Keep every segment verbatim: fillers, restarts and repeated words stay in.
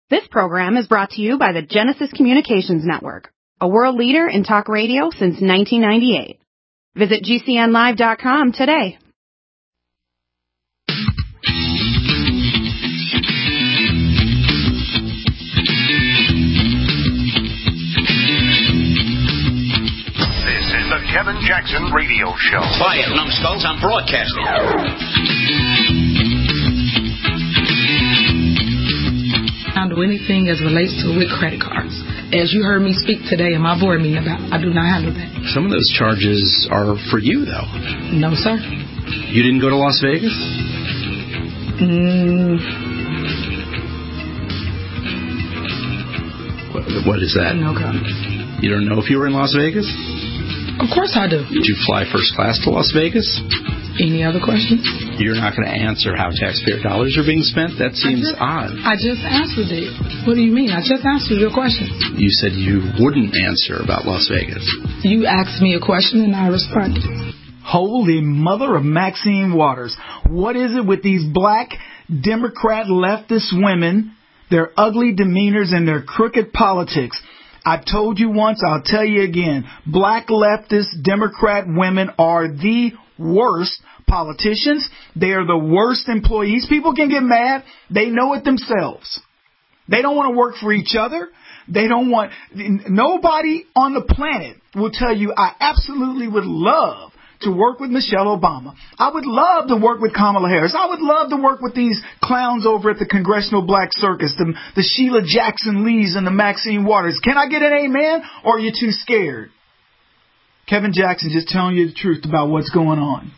This program is brought to you by the Genesis Communications Network, a world leader in talk radio since nineteen ninety-eight. Visit G C N live dot com today. This is the Kevin Jackson Radio Show. Quiet, numbskulls, I'm broadcasting. Handle anything as relates to with credit cards. As you heard me speak today in my board meeting about, I do not handle that. Some of those charges are for you, though. No, sir. You didn't go to Las Vegas? Mm. What, what is that? No comment. You don't know if you were in Las Vegas? Of course I do. Did you fly first class to Las Vegas? Any other questions? You're not going to answer how taxpayer dollars are being spent? That seems I just, odd. I just answered it. What do you mean? I just answered your question. You said you wouldn't answer about Las Vegas. You asked me a question and I responded. Holy mother of Maxine Waters. What is it with these black Democrat leftist women, their ugly demeanors and their crooked politics? I've told you once, I'll tell you again. Black leftist Democrat women are the worst politicians. They are the worst employees. People can get mad. They know it themselves. They don't want to work for each other. They don't want... Nobody on the planet will tell you, I absolutely would love to work with Michelle Obama. I would love to work with Kamala Harris. I would love to work with these clowns over at the Congressional Black Circus, the, the Sheila Jackson Lees and the Maxine Waters. Can I get an amen, or are you too scared? Kevin Jackson just telling you the truth about what's going on.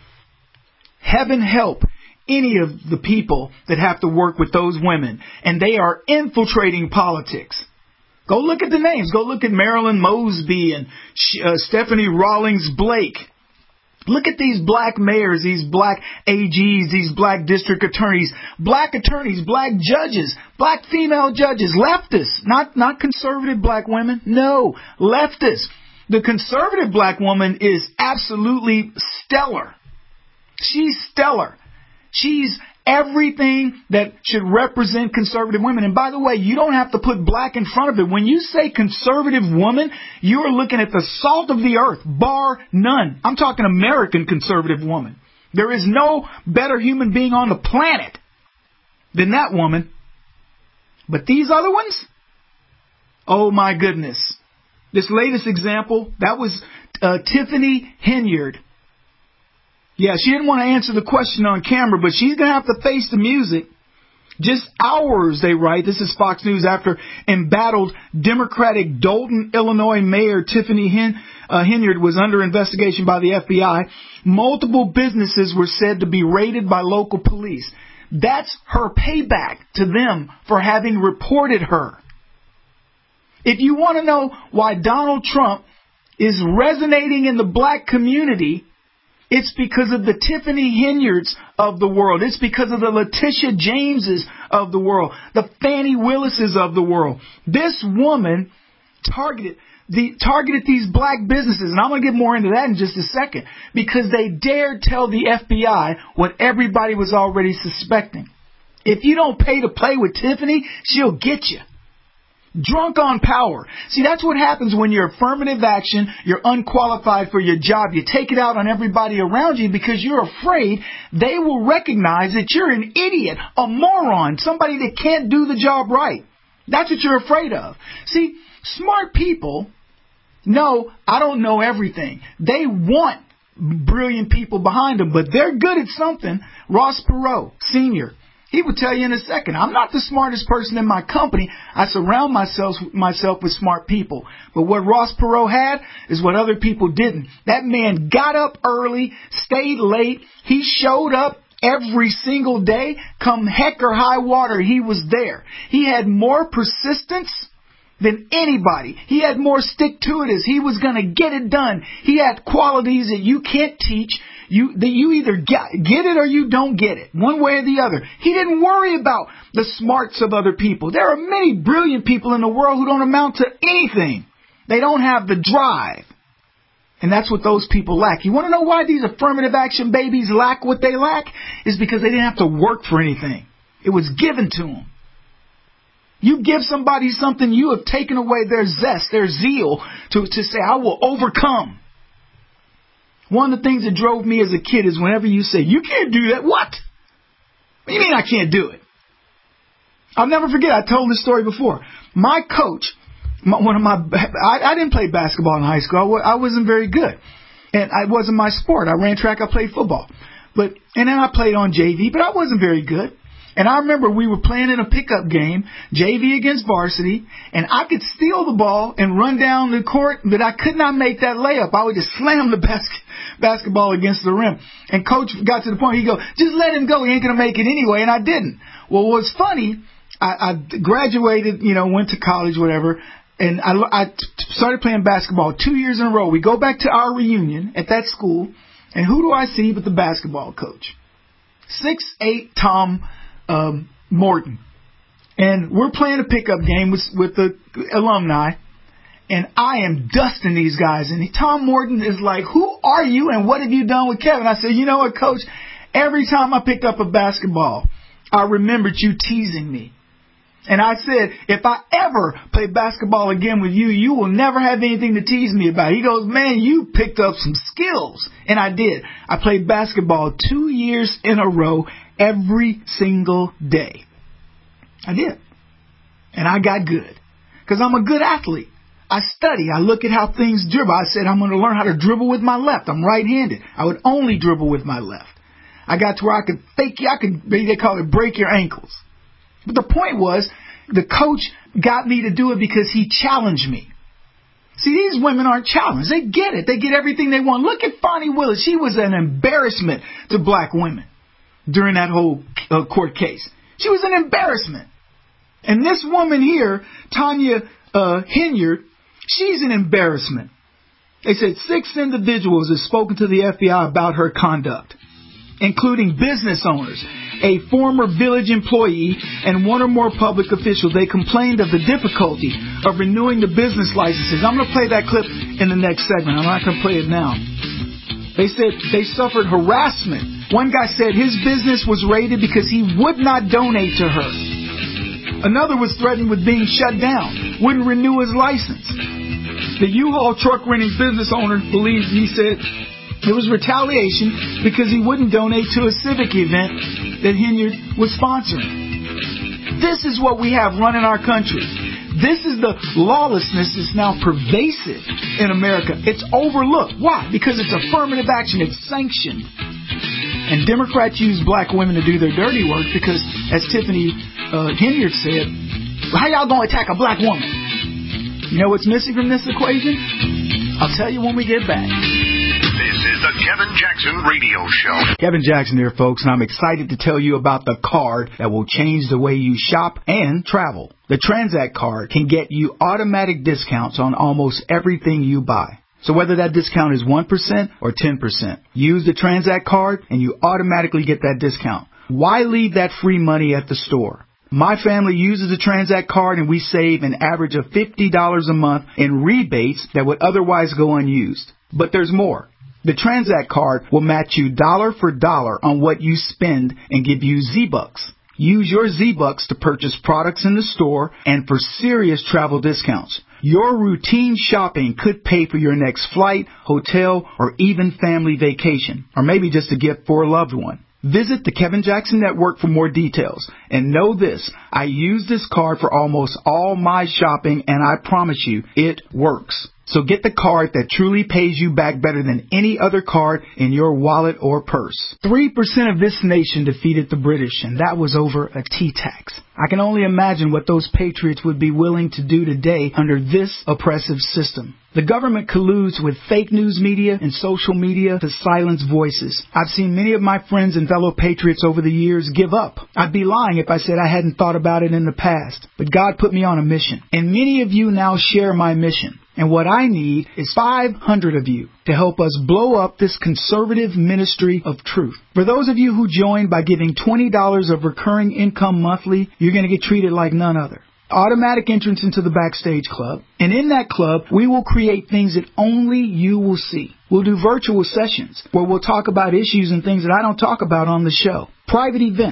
Heaven help any of the people that have to work with those women, and they are infiltrating politics. Go look at the names. Go look at Marilyn Mosby and uh, Stephanie Rawlings Blake. Look at these black mayors, these black A Gs, these black district attorneys, black attorneys, black judges, black female judges, leftists, not, not conservative black women. No, leftists. The conservative black woman is absolutely stellar. She's stellar. She's everything that should represent conservative women. And by the way, you don't have to put black in front of it. When you say conservative woman, you are looking at the salt of the earth, bar none. I'm talking American conservative woman. There is no better human being on the planet than that woman. But these other ones? Oh my goodness. This latest example, that was uh, Tiffany Henyard. Yeah, she didn't want to answer the question on camera, but she's going to have to face the music. Just hours, they write, this is Fox News, after embattled Democratic Dolton, Illinois Mayor Tiffany Hen, uh, Henyard was under investigation by the F B I. Multiple businesses were said to be raided by local police. That's her payback to them for having reported her. If you want to know why Donald Trump is resonating in the black community, it's because of the Tiffany Henyards of the world. It's because of the Letitia Jameses of the world, the Fannie Willises of the world. This woman targeted the targeted these black businesses, and I'm going to get more into that in just a second, because they dared tell the F B I what everybody was already suspecting. If you don't pay to play with Tiffany, she'll get you. Drunk on power. See, that's what happens when you're affirmative action, you're unqualified for your job. You take it out on everybody around you because you're afraid they will recognize that you're an idiot, a moron, somebody that can't do the job right. That's what you're afraid of. See, smart people know I don't know everything. They want brilliant people behind them, but they're good at something. Ross Perot, Senior, he would tell you in a second, I'm not the smartest person in my company. I surround myself, myself with smart people. But what Ross Perot had is what other people didn't. That man got up early, stayed late. He showed up every single day. Come heck or high water, he was there. He had more persistence than anybody. He had more stick-to-itiveness. He was going to get it done. He had qualities that you can't teach. You, that you either get, get it or you don't get it, one way or the other. He didn't worry about the smarts of other people. There are many brilliant people in the world who don't amount to anything. They don't have the drive. And that's what those people lack. You want to know why these affirmative action babies lack what they lack? Is because they didn't have to work for anything. It was given to them. You give somebody something, you have taken away their zest, their zeal to, to say, I will overcome. One of the things that drove me as a kid is whenever you say, you can't do that. What? What do you mean I can't do it? I'll never forget, I told this story before. My coach, my, one of my, I, I didn't play basketball in high school. I, I wasn't very good. And it wasn't my sport. I ran track, I played football. But, and then I played on J V, but I wasn't very good. And I remember we were playing in a pickup game, J V against varsity, and I could steal the ball and run down the court, but I could not make that layup. I would just slam the basket, basketball against the rim. And coach got to the point, he'd go, just let him go. He ain't going to make it anyway. And I didn't. Well, what's funny, I, I graduated, you know, went to college, whatever, and I, I started playing basketball two years in a row. We go back to our reunion at that school, and who do I see but the basketball coach? six eight Tom Um, Morton. And we're playing a pickup game with, with the alumni, and I am dusting these guys. And Tom Morton is like, who are you and what have you done with Kevin? I said, you know what, coach? Every time I pick up a basketball, I remembered you teasing me. And I said, if I ever play basketball again with you, you will never have anything to tease me about. He goes, man, you picked up some skills. And I did. I played basketball two years in a row, every single day. I did. And I got good. Because I'm a good athlete. I study. I look at how things dribble. I said, I'm going to learn how to dribble with my left. I'm right-handed. I would only dribble with my left. I got to where I could fake you. I could, they call it break your ankles. But the point was, the coach got me to do it because he challenged me. See, these women aren't challenged. They get it. They get everything they want. Look at Fonnie Willis. She was an embarrassment to black women during that whole uh, court case. She was an embarrassment. And this woman here, Tanya uh, Henyard, she's an embarrassment. They said six individuals have spoken to the F B I about her conduct, including business owners, a former village employee, and one or more public officials. They complained of the difficulty of renewing the business licenses. I'm going to play that clip in the next segment. I'm not going to play it now. They said they suffered harassment. One guy said his business was raided because he would not donate to her. Another was threatened with being shut down, wouldn't renew his license. The U-Haul truck renting business owner believes, he said, it was retaliation because he wouldn't donate to a civic event that Henyard was sponsoring. This is what we have running our country. This is the lawlessness that's now pervasive in America. It's overlooked. Why? Because it's affirmative action. It's sanctioned. And Democrats use black women to do their dirty work because, as Tiffany uh, Henyard said, how y'all going to attack a black woman? You know what's missing from this equation? I'll tell you when we get back. This is the Kevin Jackson Radio Show. Kevin Jackson here, folks, and I'm excited to tell you about the card that will change the way you shop and travel. The Transact card can get you automatic discounts on almost everything you buy. So whether that discount is one percent or ten percent, use the Transact card and you automatically get that discount. Why leave that free money at the store? My family uses the Transact card and we save an average of fifty dollars a month in rebates that would otherwise go unused. But there's more. The Transact card will match you dollar for dollar on what you spend and give you Z-Bucks. Use your Z-Bucks to purchase products in the store and for serious travel discounts. Your routine shopping could pay for your next flight, hotel, or even family vacation, or maybe just a gift for a loved one. Visit the Kevin Jackson Network for more details. And know this, I use this card for almost all my shopping, and I promise you, it works. So get the card that truly pays you back better than any other card in your wallet or purse. Three percent of this nation defeated the British, and that was over a tea tax. I can only imagine what those patriots would be willing to do today under this oppressive system. The government colludes with fake news media and social media to silence voices. I've seen many of my friends and fellow patriots over the years give up. I'd be lying if I said I hadn't thought about it in the past. But God put me on a mission. And many of you now share my mission. And what I need is five hundred of you to help us blow up this conservative ministry of truth. For those of you who join by giving twenty dollars of recurring income monthly, you're going to get treated like none other. Automatic entrance into the Backstage Club. And in that club, we will create things that only you will see. We'll do virtual sessions where we'll talk about issues and things that I don't talk about on the show. Private events.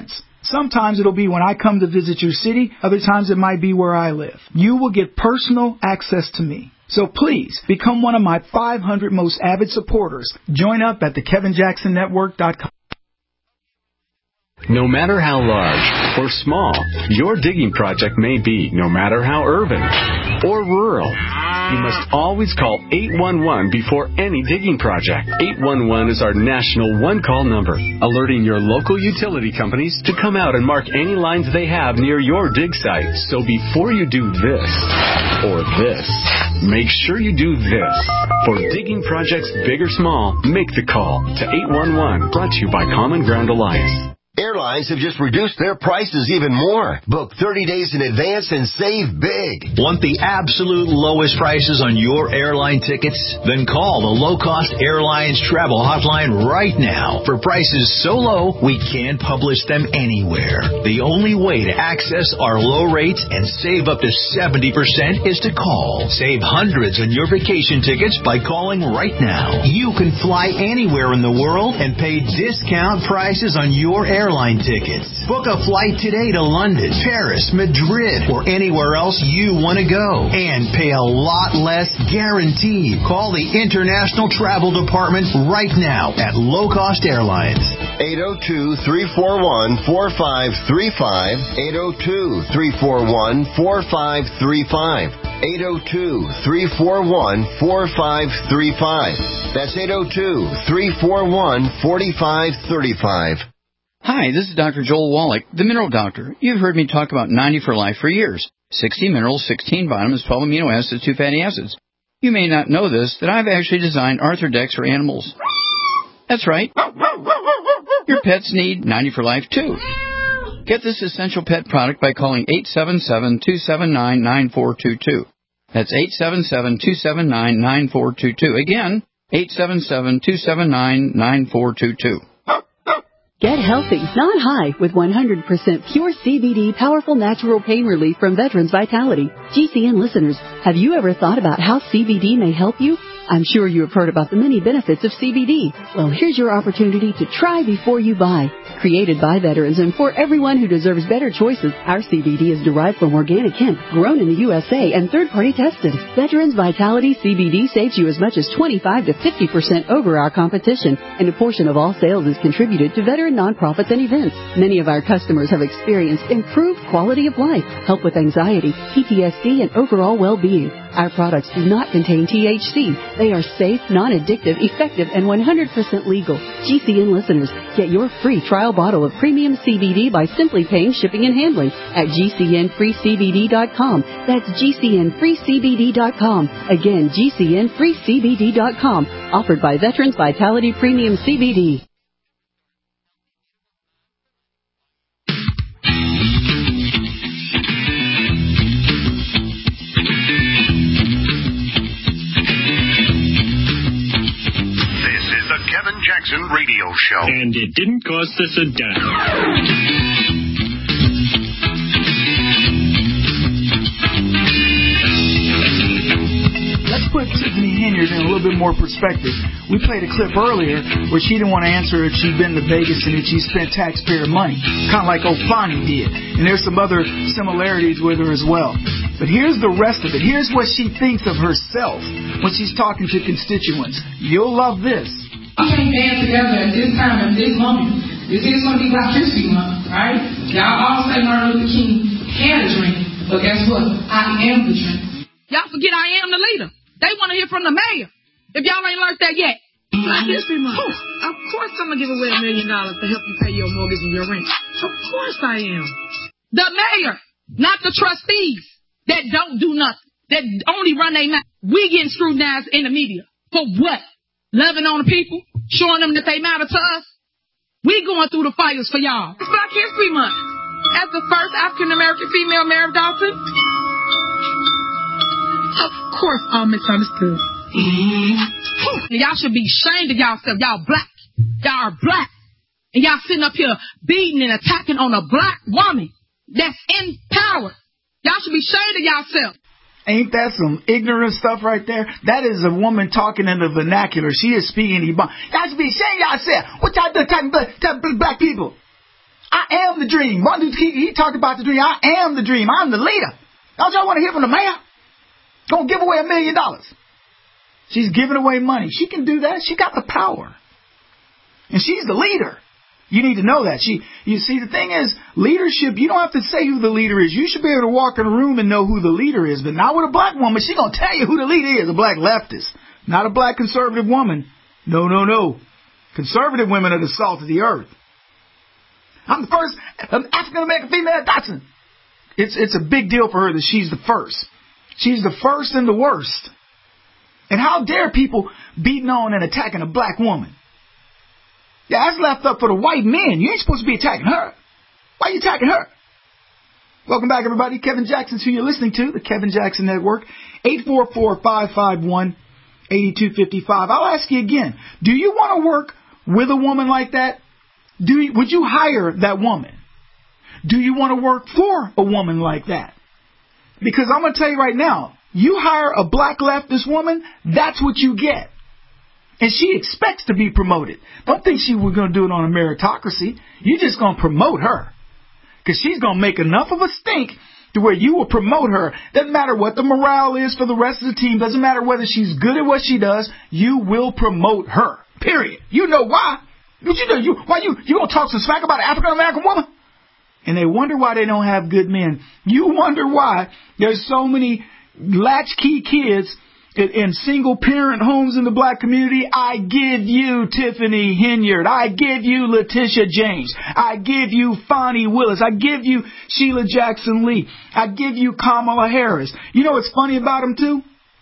Sometimes it'll be when I come to visit your city. Other times it might be where I live. You will get personal access to me. So please, become one of my five hundred most avid supporters. Join up at the Kevin Jackson Network dot com. No matter how large or small your digging project may be, no matter how urban or rural, you must always call eight one one before any digging project. eight one one is our national one-call number, alerting your local utility companies to come out and mark any lines they have near your dig site. So before you do this or this, make sure you do this. For digging projects big or small, make the call to eight one one, brought to you by Common Ground Alliance. Airlines have just reduced their prices even more. Book thirty days in advance and save big. Want the absolute lowest prices on your airline tickets? Then call the Low Cost Airlines Travel Hotline right now for prices so low we can't publish them anywhere. The only way to access our low rates and save up to seventy percent is to call. Save hundreds on your vacation tickets by calling right now. You can fly anywhere in the world and pay discount prices on your airline airline tickets. Book a flight today to London, Paris, Madrid, or anywhere else you want to go. And pay a lot less guaranteed. Call the International Travel Department right now at Low Cost Airlines. eight oh two, three four one, four five three five. eight oh two, three four one, four five three five. eight oh two, three four one, four five three five. That's eight oh two, three four one, four five three five. Hi, this is Doctor Joel Wallach, the Mineral Doctor. You've heard me talk about ninety for Life for years. sixty minerals, sixteen vitamins, twelve amino acids, two fatty acids. You may not know this, that I've actually designed Arthrodex for animals. That's right. Your pets need ninety for Life, too. Get this essential pet product by calling eight seven seven, two seven nine, nine four two two. That's eight seven seven, two seven nine, nine four two two. Again, eight seven seven, two seven nine, nine four two two. Get healthy, not high, with one hundred percent pure C B D powerful natural pain relief from Veterans Vitality. G C N listeners, have you ever thought about how C B D may help you? I'm sure you have heard about the many benefits of C B D. Well, here's your opportunity to try before you buy. Created by veterans and for everyone who deserves better choices, our C B D is derived from organic hemp, grown in the U S A, and third-party tested. Veterans Vitality C B D saves you as much as twenty-five to fifty percent over our competition, and a portion of all sales is contributed to veteran nonprofits and events. Many of our customers have experienced improved quality of life, help with anxiety, P T S D, and overall well-being. Our products do not contain T H C. They are safe, non-addictive, effective, and one hundred percent legal. G C N listeners, get your free trial bottle of premium C B D by simply paying shipping and handling at G C N free C B D dot com. That's G C N free C B D dot com. Again, G C N free C B D dot com. Offered by Veterans Vitality Premium C B D. Kevin Jackson Radio Show. And it didn't cost us a dime. Let's put Tiffany Henyard in a little bit more perspective. We played a clip earlier where she didn't want to answer if she'd been to Vegas and if she spent taxpayer money, kind of like Ofani did. And there's some other similarities with her as well. But here's the rest of it. Here's what she thinks of herself when she's talking to constituents. You'll love this. We can't band together at this time, at this moment. This is going to be Black History Month, right? Y'all all say Martin Luther King had a dream, but guess what? I am the dream. Y'all forget I am the leader. They want to hear from the mayor. If y'all ain't learned that yet. Black History Month. Of course I'm going to give away a million dollars to help you pay your mortgage and your rent. Of course I am. The mayor, not the trustees that don't do nothing, that only run their mouth. We getting scrutinized in the media. For what? Loving on the people, showing them that they matter to us. We going through the fires for y'all. It's Black History Month. As the first African-American female mayor of Dalton, of course all misunderstood. Mm-hmm. Y'all should be ashamed of yourself. Y'all black. Y'all are black. And y'all sitting up here beating and attacking on a black woman that's in power. Y'all should be ashamed of yourself. Ain't that some ignorant stuff right there? That is a woman talking in the vernacular. She is speaking Ebon. Y'all should be ashamed of yourself. What y'all do talking to black people? I am the dream. Martin Luther King, he talked about the dream. I am the dream. I'm the leader. Don't y'all want to hear from the mayor? Gonna give away a million dollars. She's giving away money. She can do that. She got the power. And she's the leader. You need to know that. She, you see, the thing is, leadership, you don't have to say who the leader is. You should be able to walk in a room and know who the leader is. But not with a black woman. She's going to tell you who the leader is, a black leftist. Not a black conservative woman. No, no, no. Conservative women are the salt of the earth. I'm the first African-American female Dotson. It's, it's a big deal for her that she's the first. She's the first and the worst. And how dare people beating on and attacking a black woman? Yeah, that's left up for the white men. You ain't supposed to be attacking her. Why are you attacking her? Welcome back, everybody. Kevin Jackson's who you're listening to, the Kevin Jackson Network. eight four four, five five one, eight two five five. I'll ask you again. Do you want to work with a woman like that? Do you, would you hire that woman? Do you want to work for a woman like that? Because I'm going to tell you right now, you hire a black leftist woman, that's what you get. And she expects to be promoted. Don't think she was going to do it on a meritocracy. You're just going to promote her. Because she's going to make enough of a stink to where you will promote her. Doesn't matter what the morale is for the rest of the team. Doesn't matter whether she's good at what she does. You will promote her. Period. You know why. What you do? You, why you, you going to talk some smack about an African-American woman? And they wonder why they don't have good men. You wonder why there's so many latchkey kids in single-parent homes in the black community. I give you Tiffany Henyard. I give you Letitia James. I give you Fonnie Willis. I give you Sheila Jackson Lee. I give you Kamala Harris. You know what's funny about them, too?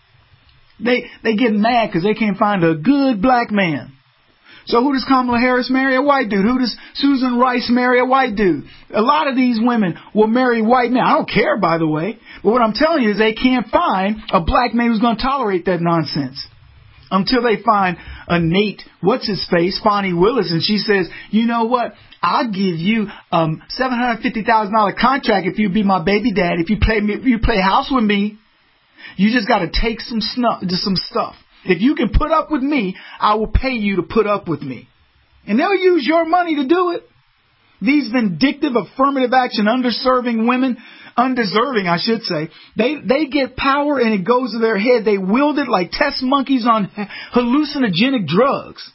They, they get mad because they can't find a good black man. So who does Kamala Harris marry? A white dude. Who does Susan Rice marry? A white dude. A lot of these women will marry white men. I don't care, by the way. But what I'm telling you is they can't find a black man who's going to tolerate that nonsense. Until they find a Nate, what's his face, Fonnie Willis, and she says, you know what? I'll give you um seven hundred fifty thousand dollars contract if you be my baby dad. If you play me, if you play house with me, you just got to take some snuff, just some stuff. If you can put up with me, I will pay you to put up with me. And they'll use your money to do it. These vindictive affirmative action underserving women, undeserving I should say, they, they get power and it goes to their head. They wield it like test monkeys on hallucinogenic drugs.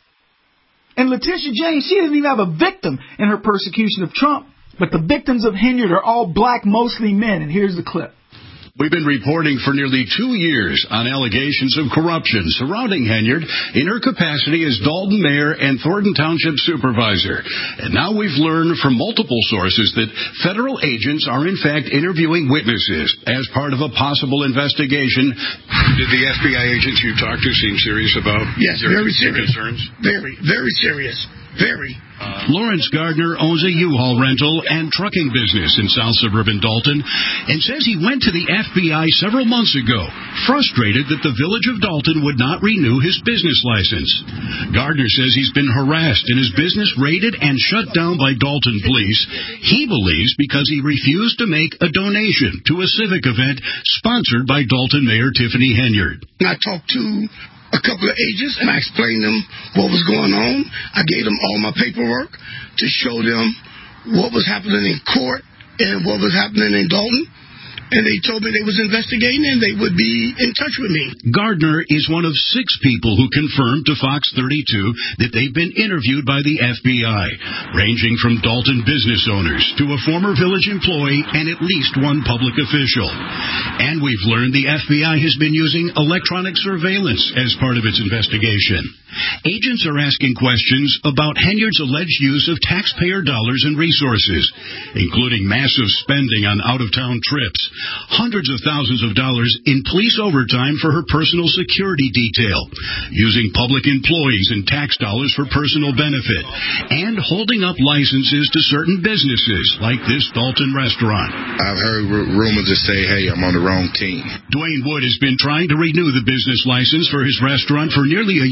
And Letitia James, she doesn't even have a victim in her persecution of Trump. But the victims of Henyard are all black, mostly men. And here's the clip. We've been reporting for nearly two years on allegations of corruption surrounding Henyard in her capacity as Dalton Mayor and Thornton Township Supervisor. And now we've learned from multiple sources that federal agents are in fact interviewing witnesses as part of a possible investigation. Did the F B I agents you talked to seem serious about yes, your, very serious. concerns? Very, very serious. Very. Uh, Lawrence Gardner owns a U-Haul rental and trucking business in South Suburban Dalton and says he went to the F B I several months ago, frustrated that the village of Dalton would not renew his business license. Gardner says he's been harassed and his business raided and shut down by Dalton police, he believes because he refused to make a donation to a civic event sponsored by Dalton Mayor Tiffany Henyard. I talked to a couple of agents, and I explained them what was going on. I gave them all my paperwork to show them what was happening in court and what was happening in Dalton. And they told me they was investigating and they would be in touch with me. Gardner is one of six people who confirmed to Fox thirty-two that they've been interviewed by the F B I, ranging from Dalton business owners to a former village employee and at least one public official. And we've learned the F B I has been using electronic surveillance as part of its investigation. Agents are asking questions about Henyard's alleged use of taxpayer dollars and resources, including massive spending on out-of-town trips, hundreds of thousands of dollars in police overtime for her personal security detail, using public employees and tax dollars for personal benefit, and holding up licenses to certain businesses like this Dalton restaurant. I've heard r- rumors that say, hey, I'm on the wrong team. Dwayne Wood has been trying to renew the business license for his restaurant for nearly a year.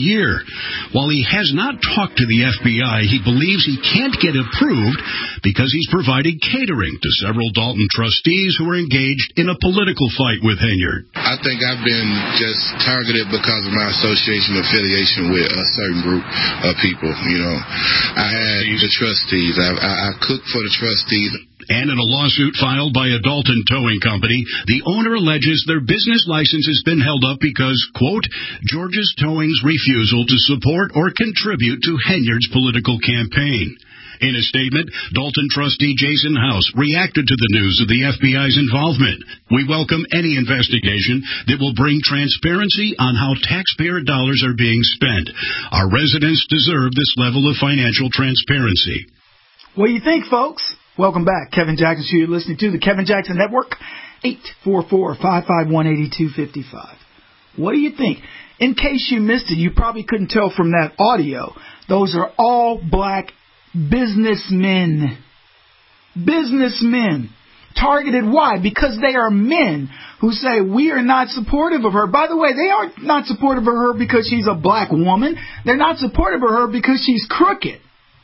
While he has not talked to the F B I, he believes he can't get approved because he's provided catering to several Dalton trustees who are engaged in a political fight with Henyard. I think I've been just targeted because of my association affiliation with a certain group of people. You know, I had the trustees. I, I, I cooked for the trustees. And in a lawsuit filed by a Dalton towing company, the owner alleges their business license has been held up because, quote, George's Towing's refusal to support or contribute to Henyard's political campaign. In a statement, Dalton trustee Jason House reacted to the news of the F B I's involvement. We welcome any investigation that will bring transparency on how taxpayer dollars are being spent. Our residents deserve this level of financial transparency. What do you think, folks? Welcome back. Kevin Jackson Show. You're listening to the Kevin Jackson Network, eight four four, five five one, eight two five five. What do you think? In case you missed it, you probably couldn't tell from that audio, those are all black businessmen. Businessmen. Targeted. Why? Because they are men who say we are not supportive of her. By the way, they are not supportive of her because she's a black woman. They're not supportive of her because she's crooked.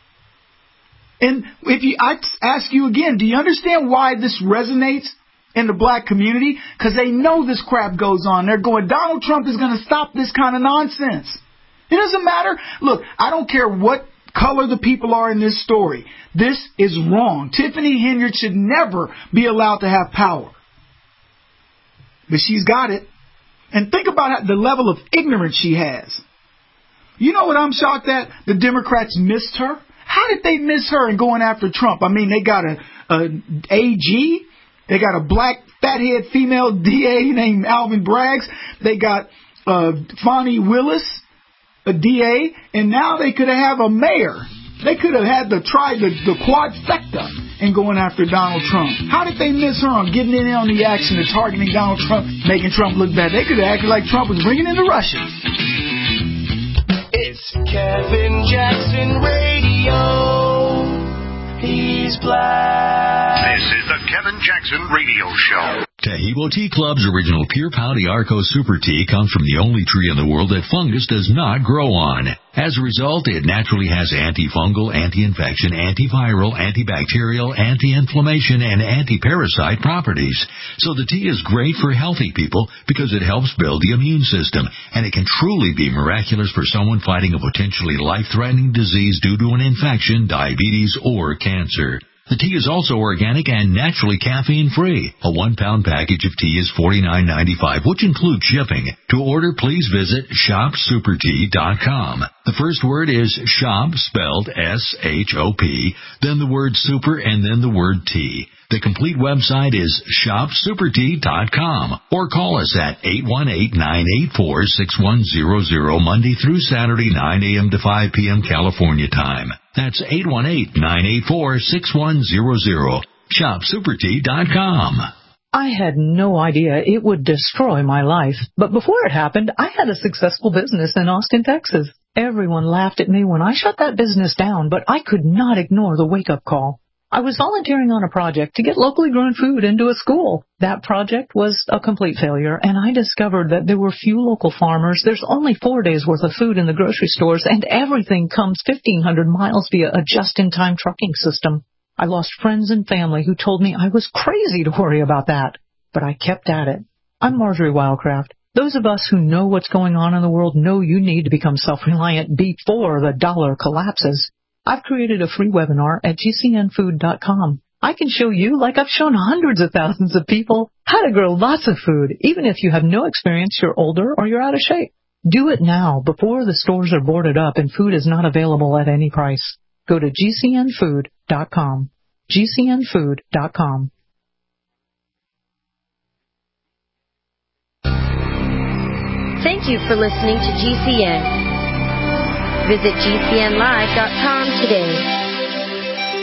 And if you, I ask you again, do you understand why this resonates in the black community? Because they know this crap goes on. They're going, Donald Trump is going to stop this kind of nonsense. It doesn't matter. Look, I don't care what color the people are in this story. This is wrong. Tiffany Henyard should never be allowed to have power. But she's got it. And think about the level of ignorance she has. You know what I'm shocked at? The Democrats missed her. How did they miss her in going after Trump? I mean, they got a, a A G. They got a black fathead female D A named Alvin Braggs. They got uh, Fonnie Willis, a D A. And now they could have a mayor. They could have had the tried the, the quadfecta in going after Donald Trump. How did they miss her on getting in on the action and targeting Donald Trump, making Trump look bad? They could have acted like Trump was bringing in the Russians. It's Kevin Jackson Radio. He's black. This is the Kevin Jackson Radio Show. Taheebo Tea Club's original Pure Pouty Arco Super Tea comes from the only tree in the world that fungus does not grow on. As a result, it naturally has antifungal, anti-infection, antiviral, antibacterial, anti-inflammation, and anti-parasite properties. So the tea is great for healthy people because it helps build the immune system, and it can truly be miraculous for someone fighting a potentially life-threatening disease due to an infection, diabetes, or cancer. The tea is also organic and naturally caffeine-free. A one-pound package of tea is forty-nine ninety-five, which includes shipping. To order, please visit shop super tea dot com. The first word is shop, spelled S H O P, then the word super, and then the word tea. The complete website is shop super tea dot com, or call us at eight one eight, nine eight four, six one zero zero Monday through Saturday, nine a.m. to five p.m. California time. That's eight one eight, nine eight four, six one zero zero. shop super tea dot com. I had no idea it would destroy my life, but before it happened, I had a successful business in Austin, Texas. Everyone laughed at me when I shut that business down, but I could not ignore the wake-up call. I was volunteering on a project to get locally grown food into a school. That project was a complete failure, and I discovered that there were few local farmers. There's only four days' worth of food in the grocery stores, and everything comes fifteen hundred miles via a just-in-time trucking system. I lost friends and family who told me I was crazy to worry about that, but I kept at it. I'm Marjorie Wildcraft. Those of us who know what's going on in the world know you need to become self-reliant before the dollar collapses. I've created a free webinar at G C N food dot com. I can show you, like I've shown hundreds of thousands of people, how to grow lots of food, even if you have no experience, you're older, or you're out of shape. Do it now, before the stores are boarded up and food is not available at any price. Go to G C N food dot com. G C N food dot com. Thank you for listening to G C N. Visit G C N live dot com today.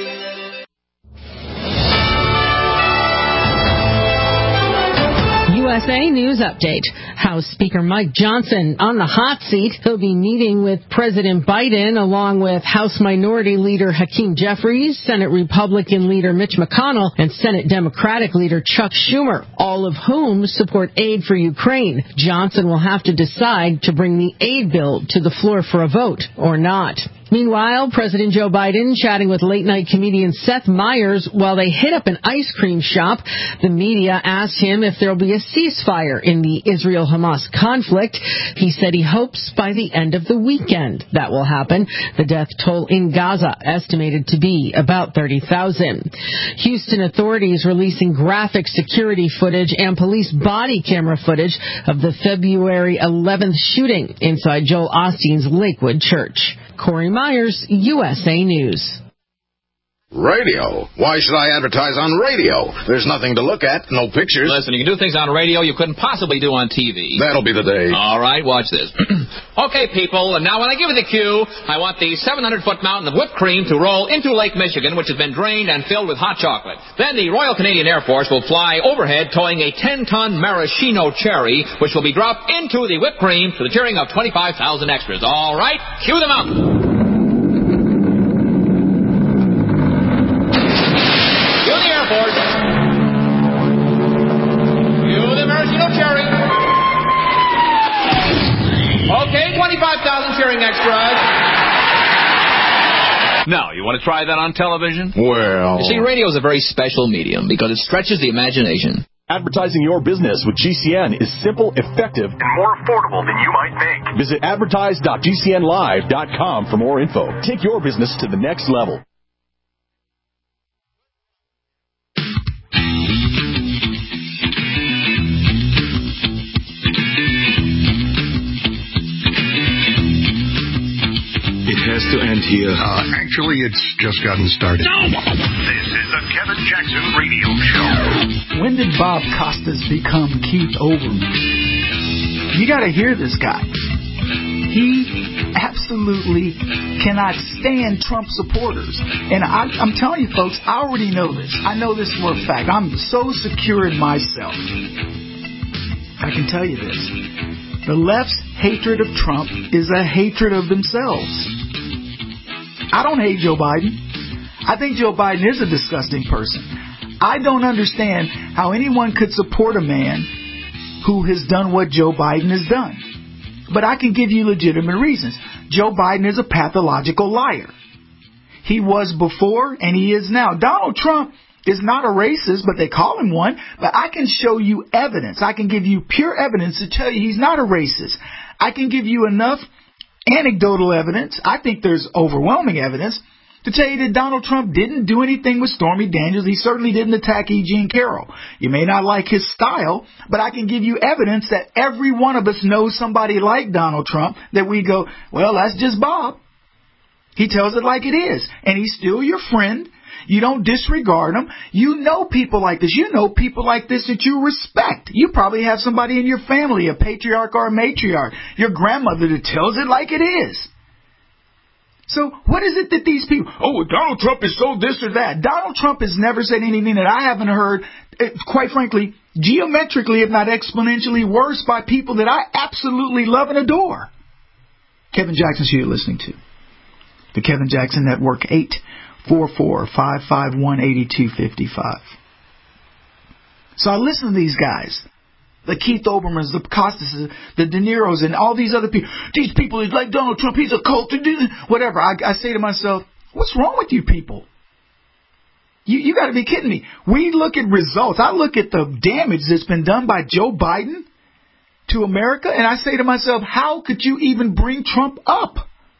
U S A News Update. House Speaker Mike Johnson on the hot seat. He'll be meeting with President Biden along with House Minority Leader Hakeem Jeffries, Senate Republican Leader Mitch McConnell, and Senate Democratic Leader Chuck Schumer, all of whom support aid for Ukraine. Johnson will have to decide to bring the aid bill to the floor for a vote or not. Meanwhile, President Joe Biden chatting with late-night comedian Seth Meyers while they hit up an ice cream shop. The media asked him if there will be a ceasefire in the Israel-Hamas conflict. He said he hopes by the end of the weekend that will happen. The death toll in Gaza estimated to be about thirty thousand. Houston authorities releasing graphic security footage and police body camera footage of the February eleventh shooting inside Joel Osteen's Lakewood Church. Corey Myers, U S A News. Radio? Why should I advertise on radio? There's nothing to look at, no pictures. Listen, you can do things on radio you couldn't possibly do on T V. That'll be the day. All right, watch this. Okay, people, and now when I give you the cue, I want the seven hundred foot mountain of whipped cream to roll into Lake Michigan, which has been drained and filled with hot chocolate. Then the Royal Canadian Air Force will fly overhead towing a ten ton maraschino cherry, which will be dropped into the whipped cream to the cheering of twenty-five thousand extras. All right, cue the mountain. Okay, twenty-five thousand cheering extras. Now, you want to try that on television? Well... You see, radio is a very special medium because it stretches the imagination. Advertising your business with G C N is simple, effective, and more affordable than you might think. Visit advertise dot G C N live dot com for more info. Take your business to the next level. It has to end here. Uh, actually, it's just gotten started. No! This is the Kevin Jackson Radio Show. When did Bob Costas become Keith Olbermann? You got to hear this guy. He absolutely cannot stand Trump supporters. And I, I'm telling you, folks, I already know this. I know this for a fact. I'm so secure in myself. I can tell you this. The left's hatred of Trump is a hatred of themselves. I don't hate Joe Biden. I think Joe Biden is a disgusting person. I don't understand how anyone could support a man who has done what Joe Biden has done. But I can give you legitimate reasons. Joe Biden is a pathological liar. He was before and he is now. Donald Trump is not a racist, but they call him one. But I can show you evidence. I can give you pure evidence to tell you he's not a racist. I can give you enough anecdotal evidence. I think there's overwhelming evidence to tell you that Donald Trump didn't do anything with Stormy Daniels. He certainly didn't attack E. Jean Carroll. You may not like his style, but I can give you evidence that every one of us knows somebody like Donald Trump that we go, well, that's just Bob. He tells it like it is. And he's still your friend. You don't disregard him. You know people like this. You know people like this that you respect. You probably have somebody in your family, a patriarch or a matriarch, your grandmother that tells it like it is. So what is it that these people, oh, Donald Trump is so this or that. Donald Trump has never said anything that I haven't heard, quite frankly, geometrically, if not exponentially worse by people that I absolutely love and adore. Kevin Jackson's who you're listening to. The Kevin Jackson Network, eight four four, five five one, eight two five five. So I listen to these guys, the Keith Olbermanns, the Costas, the De Niros, and all these other people. These people, he's like Donald Trump, he's a cult, whatever. I, I say to myself, what's wrong with you people? You, you got to be kidding me. We look at results. I look at the damage that's been done by Joe Biden to America, and I say to myself, how could you even bring Trump up?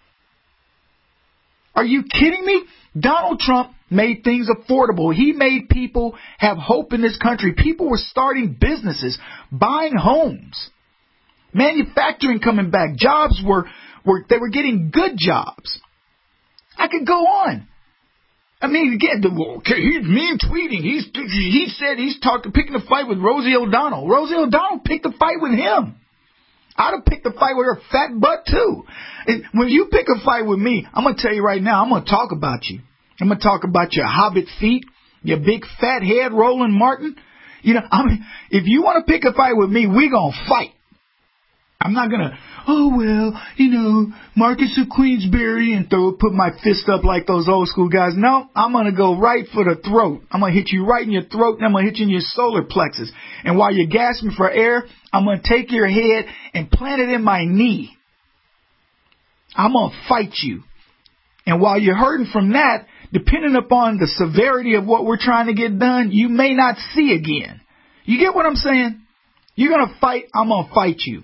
Are you kidding me? Donald Trump made things affordable. He made people have hope in this country. People were starting businesses, buying homes, manufacturing coming back. Jobs were, were they were getting good jobs. I could go on. I mean, again, okay, he's mean tweeting. He's he said he's talking, picking a fight with Rosie O'Donnell. Rosie O'Donnell picked a fight with him. I'd have picked a fight with her fat butt, too. And when you pick a fight with me, I'm going to tell you right now, I'm going to talk about you. I'm going to talk about your hobbit feet, your big fat head, Roland Martin. You know, I mean, if you want to pick a fight with me, we're going to fight. I'm not going to, oh, well, you know, Marcus of Queensberry and throw, put my fist up like those old school guys. No, I'm going to go right for the throat. I'm going to hit you right in your throat, and I'm going to hit you in your solar plexus. And while you're gasping for air, I'm going to take your head and plant it in my knee. I'm going to fight you. And while you're hurting from that, depending upon the severity of what we're trying to get done, you may not see again. You get what I'm saying? You're going to fight, I'm going to fight you.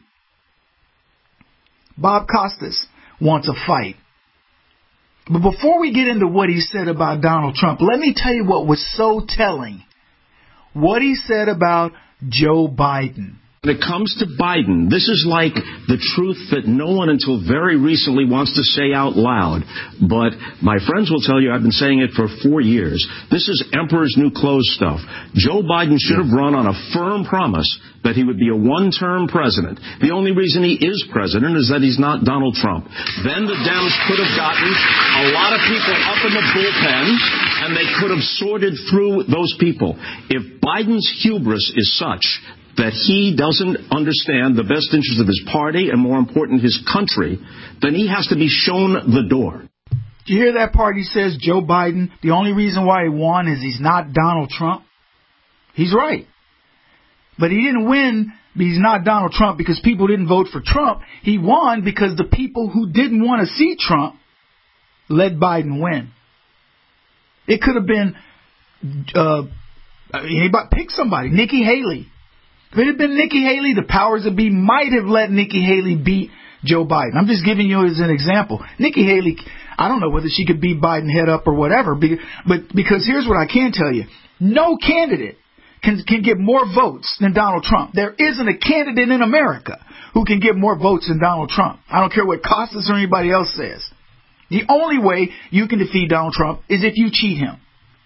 Bob Costas wants a fight. But before we get into what he said about Donald Trump, let me tell you what was so telling. What he said about Joe Biden. When it comes to Biden, this is like the truth that no one until very recently wants to say out loud. But my friends will tell you I've been saying it for four years. This is Emperor's New Clothes stuff. Joe Biden should have run on a firm promise that he would be a one-term president. The only reason he is president is that he's not Donald Trump. Then the Dems could have gotten a lot of people up in the bullpen, and they could have sorted through those people. If Biden's hubris is such that he doesn't understand the best interest of his party and, more important, his country, then he has to be shown the door. Do you hear that part? He says Joe Biden, the only reason why he won is he's not Donald Trump. He's right. But he didn't win because he's not Donald Trump because people didn't vote for Trump. He won because the people who didn't want to see Trump let Biden win. It could have been, uh, anybody, pick somebody, Nikki Haley. If it had been Nikki Haley, the powers that be might have let Nikki Haley beat Joe Biden. I'm just giving you as an example. Nikki Haley, I don't know whether she could beat Biden head up or whatever, but because here's what I can tell you. No candidate can, can get more votes than Donald Trump. There isn't a candidate in America who can get more votes than Donald Trump. I don't care what Costas or anybody else says. The only way you can defeat Donald Trump is if you cheat him.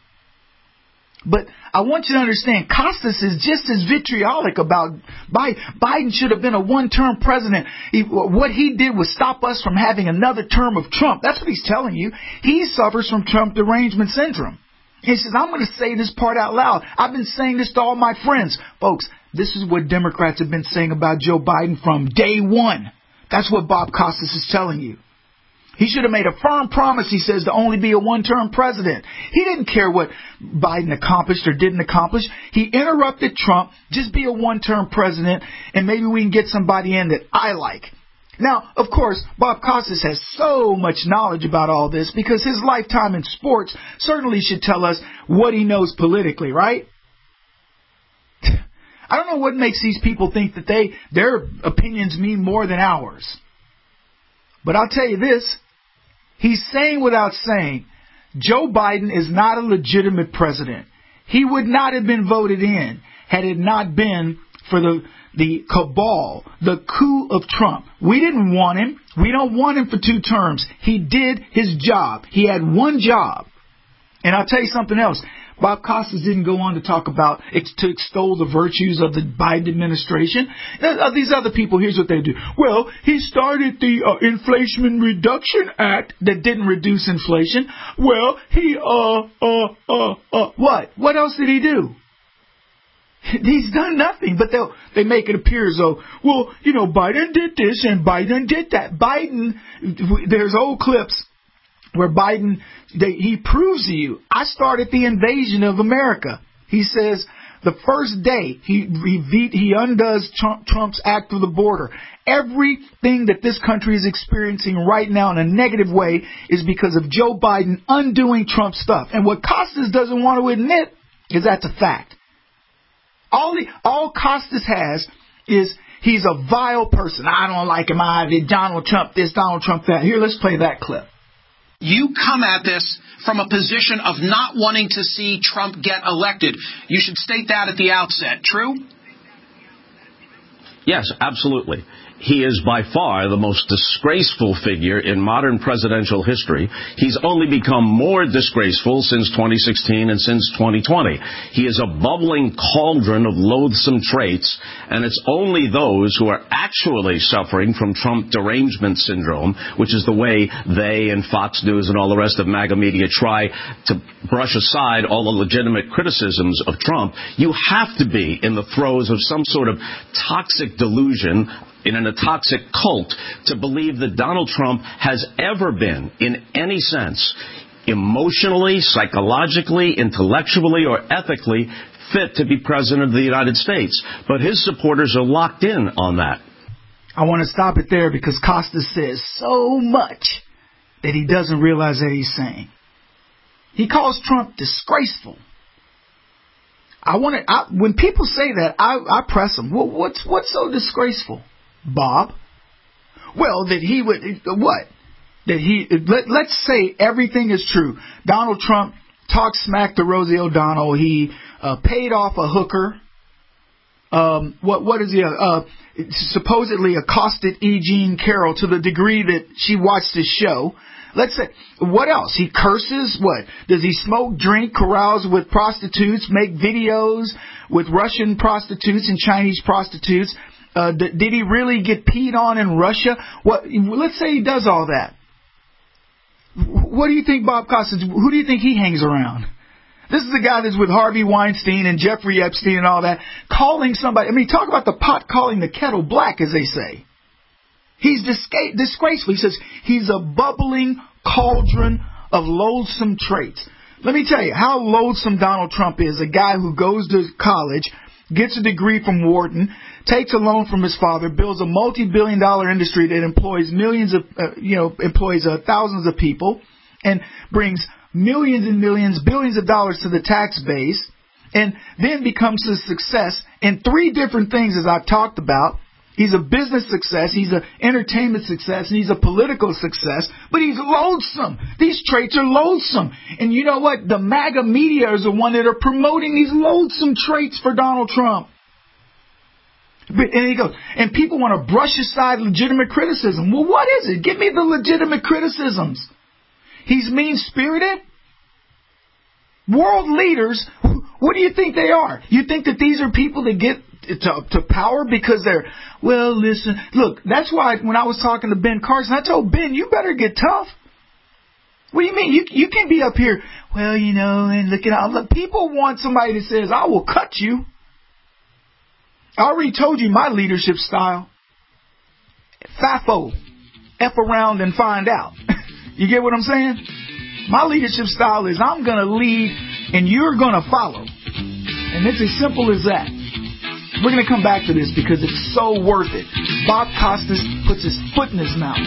But I want you to understand, Costas is just as vitriolic about Biden. Biden should have been a one-term president. He, what he did was stop us from having another term of Trump. That's what he's telling you. He suffers from Trump derangement syndrome. He says, I'm going to say this part out loud. I've been saying this to all my friends. Folks, this is what Democrats have been saying about Joe Biden from day one. That's what Bob Costas is telling you. He should have made a firm promise, he says, to only be a one-term president. He didn't care what Biden accomplished or didn't accomplish. He interrupted Trump, just be a one-term president, and maybe we can get somebody in that I like. Now, of course, Bob Costas has so much knowledge about all this because his lifetime in sports certainly should tell us what he knows politically, right? I don't know what makes these people think that they their opinions mean more than ours. But I'll tell you this, he's saying without saying, Joe Biden is not a legitimate president. He would not have been voted in had it not been for the the cabal, the coup of Trump. We didn't want him. We don't want him for two terms. He did his job. He had one job. And I'll tell you something else. Bob Costas didn't go on to talk about, to extol the virtues of the Biden administration. Uh, these other people, here's what they do. Well, he started the uh, Inflation Reduction Act that didn't reduce inflation. Well, he, uh, uh, uh, uh, what? What else did he do? He's done nothing, but they'll, they make it appear as though, well, you know, Biden did this and Biden did that. Biden, there's old clips where Biden, they, he proves to you, I started the invasion of America. He says the first day he he, he undoes Trump, Trump's act of the border. Everything that this country is experiencing right now in a negative way is because of Joe Biden undoing Trump stuff. And what Costas doesn't want to admit is that's a fact. All, he, all Costas has is he's a vile person. I don't like him. I did Donald Trump this, Donald Trump that. Here, let's play that clip. You come at this from a position of not wanting to see Trump get elected. You should state that at the outset. True? Yes, absolutely. He is by far the most disgraceful figure in modern presidential history. He's only become more disgraceful since twenty sixteen and since twenty twenty. He is a bubbling cauldron of loathsome traits, and it's only those who are actually suffering from Trump derangement syndrome, which is the way they and Fox News and all the rest of MAGA media try to brush aside all the legitimate criticisms of Trump. You have to be in the throes of some sort of toxic delusion, in a toxic cult, to believe that Donald Trump has ever been, in any sense, emotionally, psychologically, intellectually, or ethically fit to be president of the United States. But his supporters are locked in on that. I want to stop it there because Costa says so much that he doesn't realize that he's saying. He calls Trump disgraceful. I want to, I, when people say that, I, I press them. Well, what's what's so disgraceful, Bob? Well, that he would, what? That he, let, let's say everything is true. Donald Trump talked smack to Rosie O'Donnell. He uh, paid off a hooker. Um, what what is he? Uh, supposedly accosted E. Jean Carroll to the degree that she watched his show. Let's say, what else? He curses? What? Does he smoke, drink, carouse with prostitutes, make videos with Russian prostitutes and Chinese prostitutes? Uh, d- did he really get peed on in Russia? What? Let's say he does all that. What do you think, Bob Costa? Who do you think he hangs around? This is the guy that's with Harvey Weinstein and Jeffrey Epstein and all that, calling somebody. I mean, talk about the pot calling the kettle black, as they say. He's disca- disgraceful. He says he's a bubbling cauldron of loathsome traits. Let me tell you how loathsome Donald Trump is. A guy who goes to college, gets a degree from Wharton, takes a loan from his father, builds a multi-billion dollar industry that employs millions of, uh, you know, employs uh, thousands of people, and brings millions and millions, billions of dollars to the tax base, and then becomes a success in three different things, as I've talked about. He's a business success, he's an entertainment success, and he's a political success, but he's loathsome. These traits are loathsome. And you know what? The MAGA media is the one that are promoting these loathsome traits for Donald Trump. But, and he goes, and people want to brush aside legitimate criticism. Well, what is it? Give me the legitimate criticisms. He's mean-spirited? World leaders, what do you think they are? You think that these are people that get to, to power because they're, well, listen, look, that's why when I was talking to Ben Carson, I told Ben, you better get tough. What do you mean? You you can't be up here, well, you know, and look at all. Look, people want somebody that says, I will cut you. I already told you my leadership style. FAFO. F around and find out. You get what I'm saying? My leadership style is I'm going to lead and you're going to follow. And it's as simple as that. We're going to come back to this because it's so worth it. Bob Costas puts his foot in his mouth.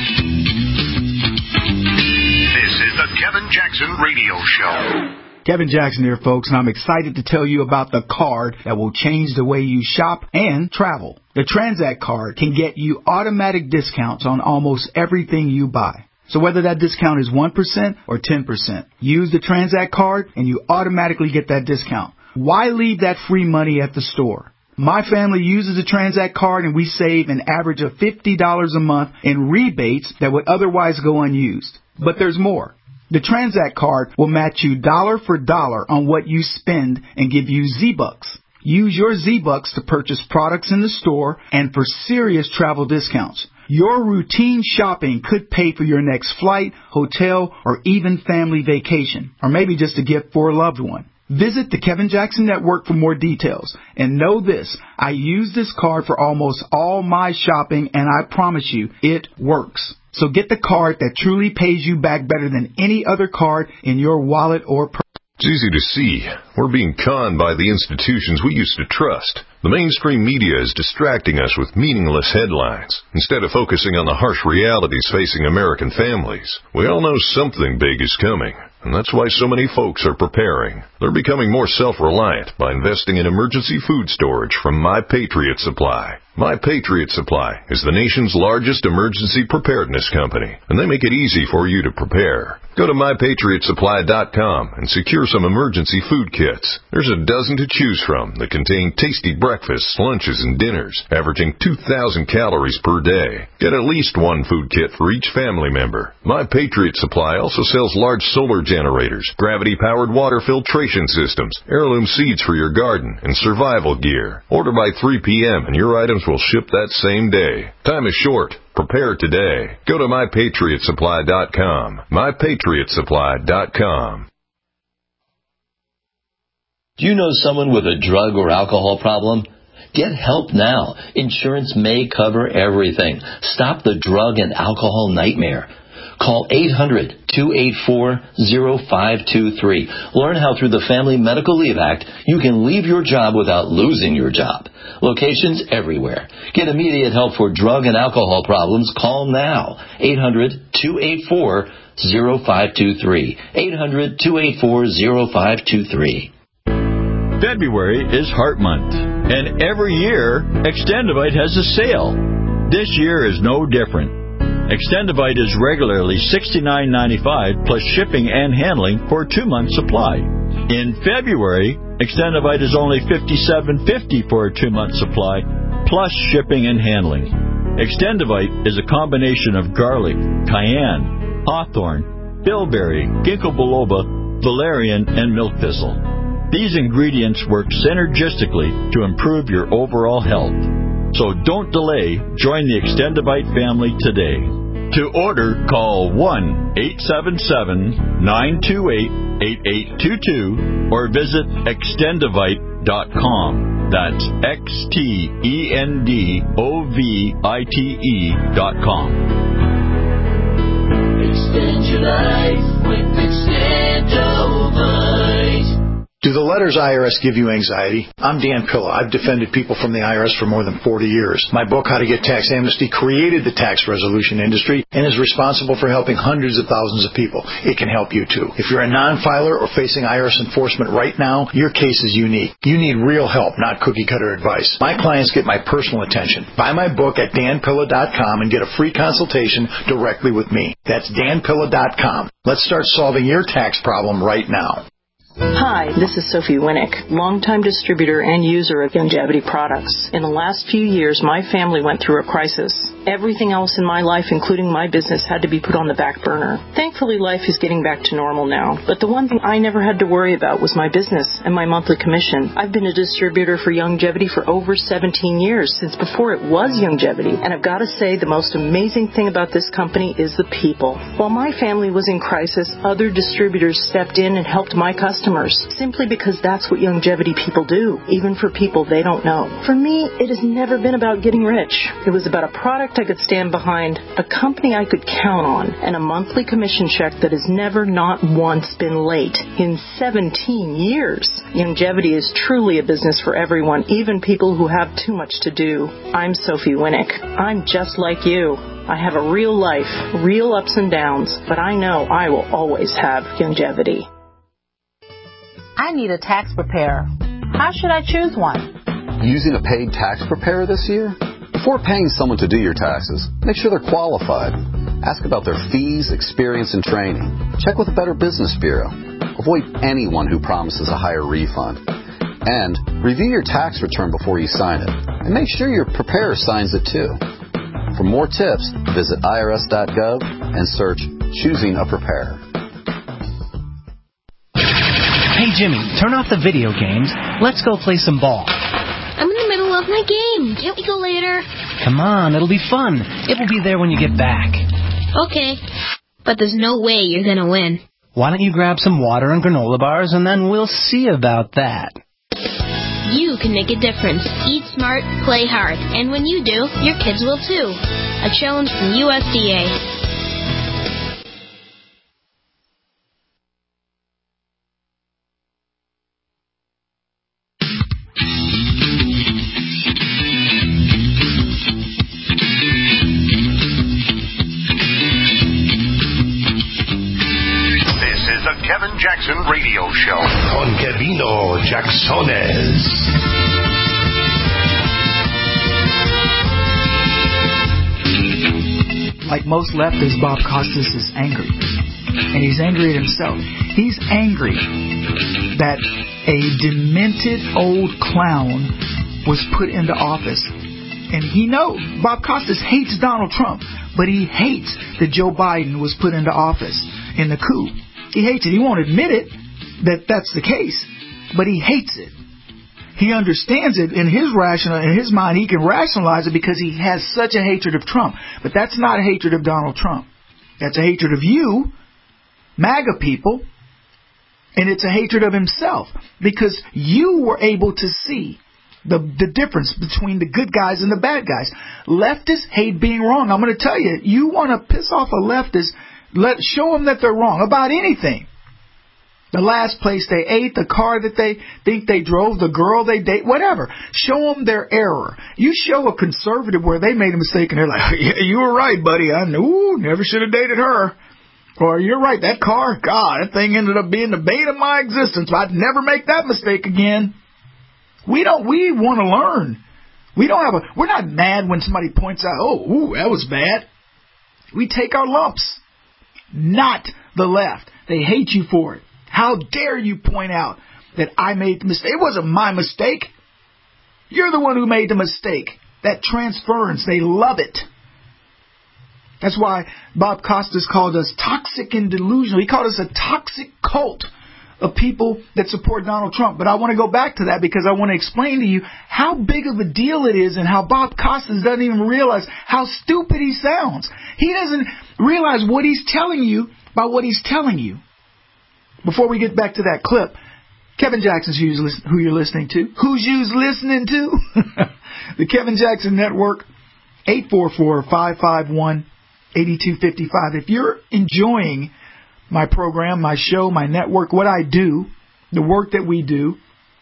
This is the Kevin Jackson Radio Show. Kevin Jackson here, folks, and I'm excited to tell you about the card that will change the way you shop and travel. The Transact card can get you automatic discounts on almost everything you buy. So whether that discount is one percent or ten percent, use the Transact card and you automatically get that discount. Why leave that free money at the store? My family uses the Transact card and we save an average of fifty dollars a month in rebates that would otherwise go unused. But there's more. The Transact card will match you dollar for dollar on what you spend and give you Z-Bucks. Use your Z-Bucks to purchase products in the store and for serious travel discounts. Your routine shopping could pay for your next flight, hotel, or even family vacation, or maybe just a gift for a loved one. Visit the Kevin Jackson Network for more details. And know this, I use this card for almost all my shopping, and I promise you, it works. So get the card that truly pays you back better than any other card in your wallet or purse. It's easy to see. We're being conned by the institutions we used to trust. The mainstream media is distracting us with meaningless headlines instead of focusing on the harsh realities facing American families. We all know something big is coming, and that's why so many folks are preparing. They're becoming more self-reliant by investing in emergency food storage from My Patriot Supply. My Patriot Supply is the nation's largest emergency preparedness company, and they make it easy for you to prepare. Go to my patriot supply dot com and secure some emergency food kits. There's a dozen to choose from that contain tasty breakfasts, lunches, and dinners, averaging two thousand calories per day. Get at least one food kit for each family member. My Patriot Supply also sells large solar generators, gravity-powered water filtration systems, heirloom seeds for your garden, and survival gear. Order by three p.m. and your items will ship that same day. Time is short. Prepare today. Go to my patriot supply dot com. my patriot supply dot com. Do you know someone with a drug or alcohol problem? Get help now. Insurance may cover everything. Stop the drug and alcohol nightmare. Call eight hundred, two eight four, zero five two three. Learn how through the Family Medical Leave Act you can leave your job without losing your job. Locations everywhere. Get immediate help for drug and alcohol problems. Call now. eight hundred, two eight four, zero five two three. eight hundred, two eight four, zero five two three. February is Heart Month, and every year Extendivite has a sale. This year is no different. Extendivite is regularly sixty-nine ninety-five plus shipping and handling for a two-month supply. In February, Extendivite is only fifty-seven fifty for a two-month supply plus shipping and handling. Extendivite is a combination of garlic, cayenne, hawthorn, bilberry, ginkgo biloba, valerian, and milk thistle. These ingredients work synergistically to improve your overall health. So don't delay. Join the Extendivite family today. To order, call one eight seven seven, nine two eight, eight eight two two or visit extendivite dot com. That's X T E N D O V I T E dot com. Extend your life with Extendivite. Do the letters I R S give you anxiety? I'm Dan Pilla. I've defended people from the I R S for more than forty years. My book, How to Get Tax Amnesty, created the tax resolution industry and is responsible for helping hundreds of thousands of people. It can help you, too. If you're a non-filer or facing I R S enforcement right now, your case is unique. You need real help, not cookie-cutter advice. My clients get my personal attention. Buy my book at dan pilla dot com and get a free consultation directly with me. That's dan pilla dot com. Let's start solving your tax problem right now. Hi, this is Sophie Winnick, longtime distributor and user of Youngevity products. In the last few years, my family went through a crisis. Everything else in my life, including my business, had to be put on the back burner. Thankfully, life is getting back to normal now. But the one thing I never had to worry about was my business and my monthly commission. I've been a distributor for Youngevity for over seventeen years, since before it was Youngevity. And I've got to say, the most amazing thing about this company is the people. While my family was in crisis, other distributors stepped in and helped my customers, simply because that's what Youngevity people do, even for people they don't know. For me, it has never been about getting rich. It was about a product I could stand behind, a company I could count on, and a monthly commission check that has never not once been late in seventeen years. Youngevity is truly a business for everyone, even people who have too much to do. I'm Sophie Winnick. I'm just like you. I have a real life, real ups and downs, but I know I will always have Youngevity. I need a tax preparer. How should I choose one? Using a paid tax preparer this year? Before paying someone to do your taxes, make sure they're qualified. Ask about their fees, experience, and training. Check with the Better Business Bureau. Avoid anyone who promises a higher refund. And review your tax return before you sign it. And make sure your preparer signs it too. For more tips, visit I R S dot gov and search Choosing a Preparer. Hey, Jimmy, turn off the video games. Let's go play some ball. I'm in the middle of my game. Can't we go later? Come on, it'll be fun. It will be there when you get back. Okay, but there's no way you're going to win. Why don't you grab some water and granola bars, and then we'll see about that. You can make a difference. Eat smart, play hard. And when you do, your kids will too. A challenge from U S D A. Kevin Jackson Radio Show. Con Kevino Jacksones. Like most leftists, Bob Costas is angry. And he's angry at himself. He's angry that a demented old clown was put into office. And he knows, Bob Costas hates Donald Trump, but he hates that Joe Biden was put into office in the coup. He hates it. He won't admit it, that that's the case, but he hates it. He understands it in his rational, in his mind. He can rationalize it because he has such a hatred of Trump. But that's not a hatred of Donald Trump. That's a hatred of you, MAGA people, and it's a hatred of himself because you were able to see the the difference between the good guys and the bad guys. Leftists hate being wrong. I'm going to tell you, you want to piss off a leftist, let show them that they're wrong about anything. The last place they ate, the car that they think they drove, the girl they date, whatever. Show them their error. You show a conservative where they made a mistake and they're like, yeah, you were right, buddy. I knew, never should have dated her. Or you're right, that car, God, that thing ended up being the bane of my existence. I'd never make that mistake again. We don't, we want to learn. We don't have a, we're not mad when somebody points out, oh, ooh, that was bad. We take our lumps. Not the left. They hate you for it. How dare you point out that I made the mistake? It wasn't my mistake. You're the one who made the mistake. That transference, they love it. That's why Bob Costas called us toxic and delusional. He called us a toxic cult of people that support Donald Trump. But I want to go back to that because I want to explain to you how big of a deal it is and how Bob Costas doesn't even realize how stupid he sounds. He doesn't realize what he's telling you by what he's telling you. Before we get back to that clip, Kevin Jackson's who you're listening to. Who's you listening to? The Kevin Jackson Network, eight four four, five five one, eight two five five. If you're enjoying my program, my show, my network, what I do, the work that we do,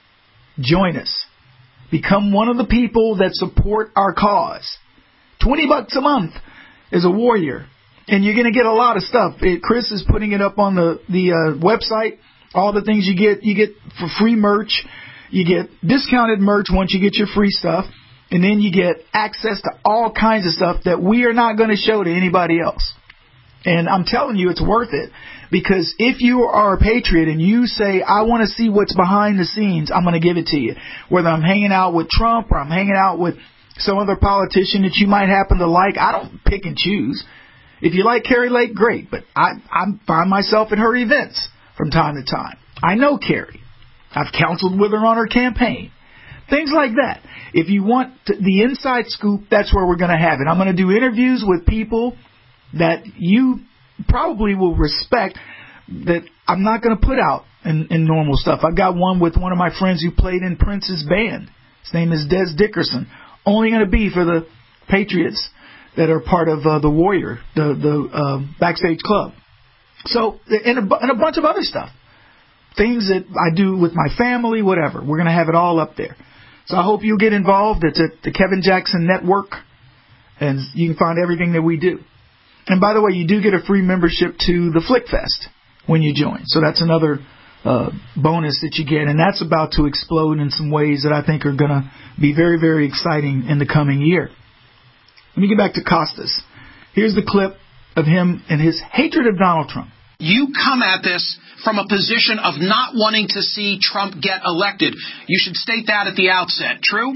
join us. Become one of the people that support our cause. twenty bucks a month is a warrior. And you're going to get a lot of stuff. It, Chris is putting it up on the, the uh, website. All the things you get, you get for free merch. You get discounted merch once you get your free stuff. And then you get access to all kinds of stuff that we are not going to show to anybody else. And I'm telling you, it's worth it. Because if you are a patriot and you say, I want to see what's behind the scenes, I'm going to give it to you. Whether I'm hanging out with Trump or I'm hanging out with some other politician that you might happen to like, I don't pick and choose. If you like Carrie Lake, great, but I, I find myself at her events from time to time. I know Carrie. I've counseled with her on her campaign. Things like that. If you want to, the inside scoop, that's where we're going to have it. I'm going to do interviews with people that you probably will respect that I'm not going to put out in, in normal stuff. I got one with one of my friends who played in Prince's band. His name is Des Dickerson. Only going to be for the Patriots that are part of uh, the Warrior, the the uh, Backstage Club. So, and a, and a bunch of other stuff. Things that I do with my family, whatever. We're going to have it all up there. So I hope you get involved. It's at the Kevin Jackson Network, and you can find everything that we do. And by the way, you do get a free membership to the Flick Fest when you join. So that's another uh, bonus that you get, and that's about to explode in some ways that I think are going to be very, very exciting in the coming year. Let me get back to Costas. Here's the clip of him and his hatred of Donald Trump. You come at this from a position of not wanting to see Trump get elected. You should state that at the outset. True?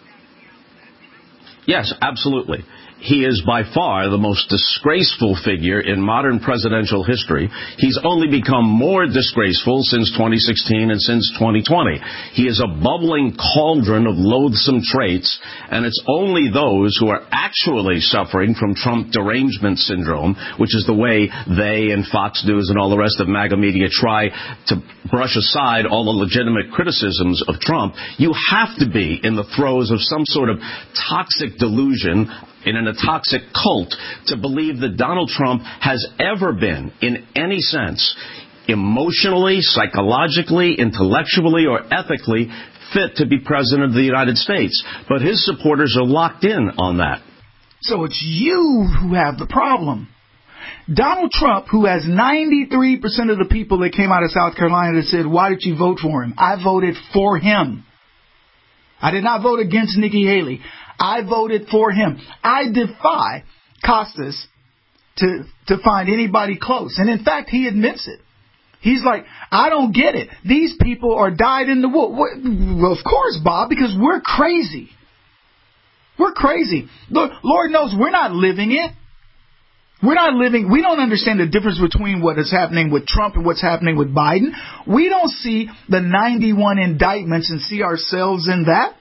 Yes, absolutely. He is by far the most disgraceful figure in modern presidential history. He's only become more disgraceful since twenty sixteen and since twenty twenty. He is a bubbling cauldron of loathsome traits, and it's only those who are actually suffering from Trump derangement syndrome, which is the way they and Fox News and all the rest of MAGA media try to brush aside all the legitimate criticisms of Trump. You have to be in the throes of some sort of toxic delusion, in a toxic cult, to believe that Donald Trump has ever been, in any sense, emotionally, psychologically, intellectually, or ethically fit to be president of the United States. But his supporters are locked in on that. So it's you who have the problem. Donald Trump, who has ninety-three percent of the people that came out of South Carolina that said, why did you vote for him? I voted for him. I did not vote against Nikki Haley. I voted for him. I defy Costas to to find anybody close. And in fact, he admits it. He's like, I don't get it. These people are dyed in the wool. Well, of course, Bob, because we're crazy. We're crazy. Look, Lord knows we're not living it. We're not living. We don't understand the difference between what is happening with Trump and what's happening with Biden. We don't see the ninety-one indictments and see ourselves in that.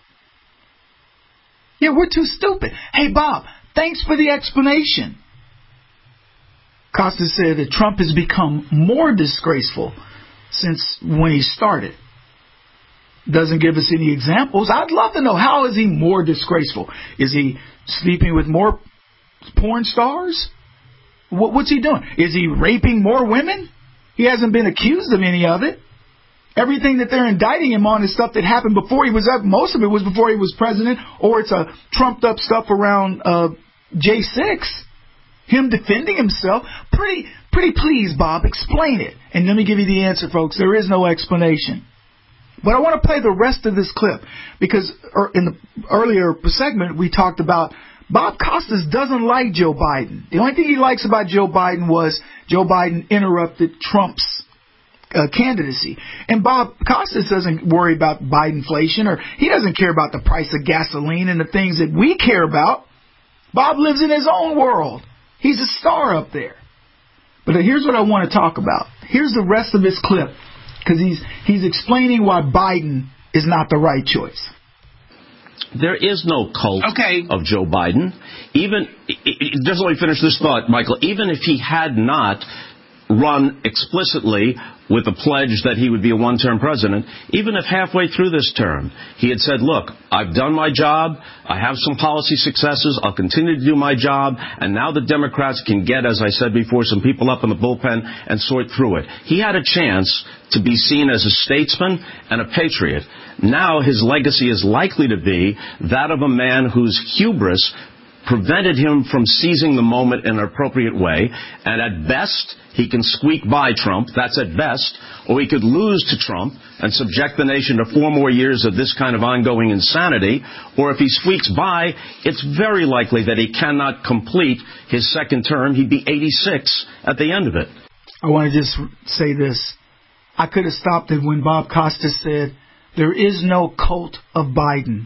Yeah, we're too stupid. Hey, Bob, thanks for the explanation. Costa said that Trump has become more disgraceful since when he started. Doesn't give us any examples. I'd love to know, how is he more disgraceful? Is he sleeping with more porn stars? What, what's he doing? Is he raping more women? He hasn't been accused of any of it. Everything that they're indicting him on is stuff that happened before he was up. Most of it was before he was president, or it's a trumped up stuff around uh, J six. Him defending himself. Pretty, pretty please, Bob, explain it. And let me give you the answer, folks. There is no explanation. But I want to play the rest of this clip because in the earlier segment we talked about Bob Costas doesn't like Joe Biden. The only thing he likes about Joe Biden was Joe Biden interrupted Trump's uh, candidacy. And Bob Costas doesn't worry about Bidenflation, or he doesn't care about the price of gasoline and the things that we care about. Bob lives in his own world. He's a star up there. But here's what I want to talk about. Here's the rest of his clip, because he's he's explaining why Biden is not the right choice. There is no cult okay. of Joe Biden. Even, just let me finish this thought, Michael. Even if he had not run explicitly with the pledge that he would be a one-term president, even if halfway through this term he had said, look, I've done my job, I have some policy successes, I'll continue to do my job, and now the Democrats can get, as I said before, some people up in the bullpen and sort through it. He had a chance to be seen as a statesman and a patriot. Now his legacy is likely to be that of a man whose hubris prevented him from seizing the moment in an appropriate way, and at best he can squeak by Trump, that's at best, or he could lose to Trump and subject the nation to four more years of this kind of ongoing insanity, or if he squeaks by, it's very likely that he cannot complete his second term. He'd be eighty-six at the end of it. I want to just say this. I could have stopped it when Bob Costas said, there is no cult of Biden.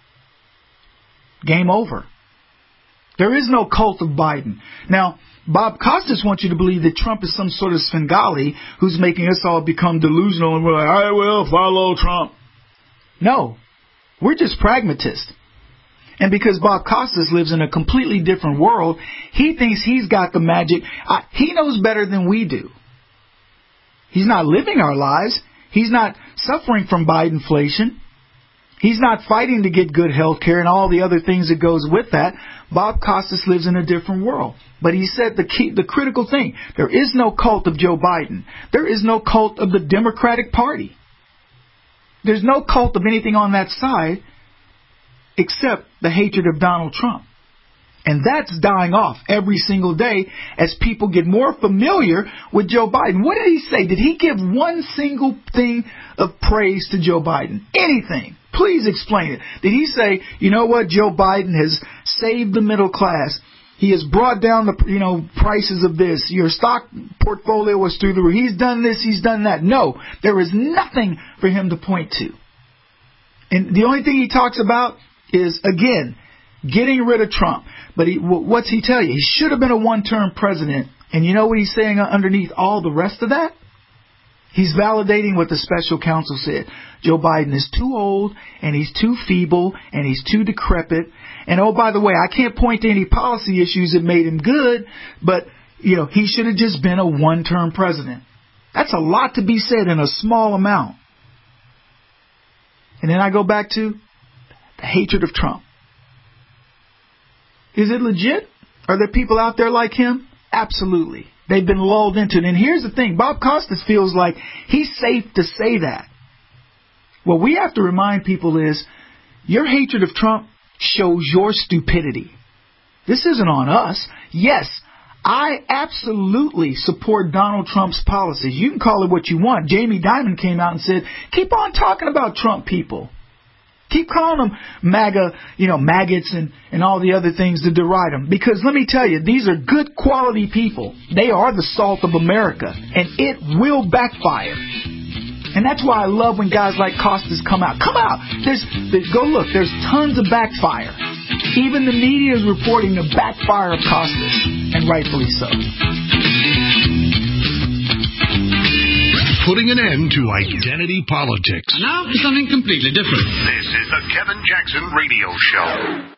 Game over. There is no cult of Biden. Now, Bob Costas wants you to believe that Trump is some sort of Svengali who's making us all become delusional and we're like, I will follow Trump. No, we're just pragmatists. And because Bob Costas lives in a completely different world, he thinks he's got the magic. Uh, he knows better than we do. He's not living our lives. He's not suffering from Bidenflation. He's not fighting to get good health care and all the other things that goes with that. Bob Costas lives in a different world. But he said the key, the critical thing, there is no cult of Joe Biden. There is no cult of the Democratic Party. There's no cult of anything on that side except the hatred of Donald Trump. And that's dying off every single day as people get more familiar with Joe Biden. What did he say? Did he give one single thing of praise to Joe Biden? Anything? Please explain it. Did he say, you know what, Joe Biden has saved the middle class. He has brought down the you know prices of this. Your stock portfolio was through the roof. He's done this, he's done that. No, there is nothing for him to point to. And the only thing he talks about is, again, getting rid of Trump. But he, what's he tell you? He should have been a one-term president. And you know what he's saying underneath all the rest of that? He's validating what the special counsel said. Joe Biden is too old, and he's too feeble, and he's too decrepit. And oh, by the way, I can't point to any policy issues that made him good, but, you know, he should have just been a one-term president. That's a lot to be said in a small amount. And then I go back to the hatred of Trump. Is it legit? Are there people out there like him? Absolutely. They've been lulled into it. And here's the thing. Bob Costas feels like he's safe to say that. What we have to remind people is your hatred of Trump shows your stupidity. This isn't on us. Yes, I absolutely support Donald Trump's policies. You can call it what you want. Jamie Dimon came out and said, keep on talking about Trump people. Keep calling them MAGA, you know, maggots and, and all the other things to deride them. Because let me tell you, these are good quality people. They are the salt of America. And it will backfire. And that's why I love when guys like Costas come out. Come out! There's, there's go look. There's tons of backfire. Even the media is reporting the backfire of Costas. And rightfully so. Putting an end to identity politics. Now for something completely different. This is the Kevin Jackson Radio Show.